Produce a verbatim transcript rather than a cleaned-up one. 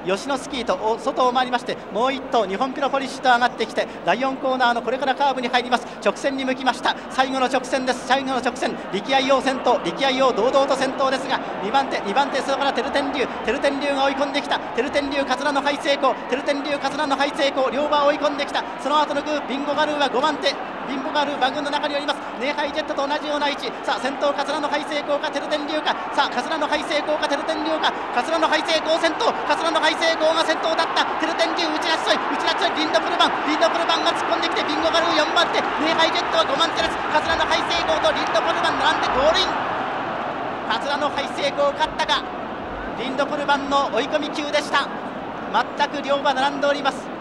吉野スキーと外を回りまして、もういっ頭日本ピロポリッシュと上がってきて、だいよんコーナーのこれからカーブに入ります。直線に向きました。最後の直線です。最後の直線、力愛王先頭、力愛王堂々と先頭ですが、にばん手にばん手、それからテルテンリュウ、テルテンリュウが追い込んできた。テルテンリュウ桂のハイ成功、テルテンリュウ桂のハイ成功、両馬追い込んできた。その後のグービンゴガルーはごばん手、ビンゴガルー馬群の中におります。ネイハイジェットと同じような位置。さあ先頭桂のハイ成功かテルテンリュウか、さあ桂のハイ成功かテルテンリュウか、桂のハイ成功先頭、桂のハイ成功が先頭だった。テルテンリュウ打ち出しそい、打ち出しそい、リンドプルバン、リンドプルバンが突っ込んできて、ビンゴガルーよんばん手、ネイハイジェットはごばん手です。桂のハイ成功とリンドプルバン並んでゴールイン。桂のハイ成功勝ったか、リンドプルバンの追い込み級でした。全く両馬並んでおります。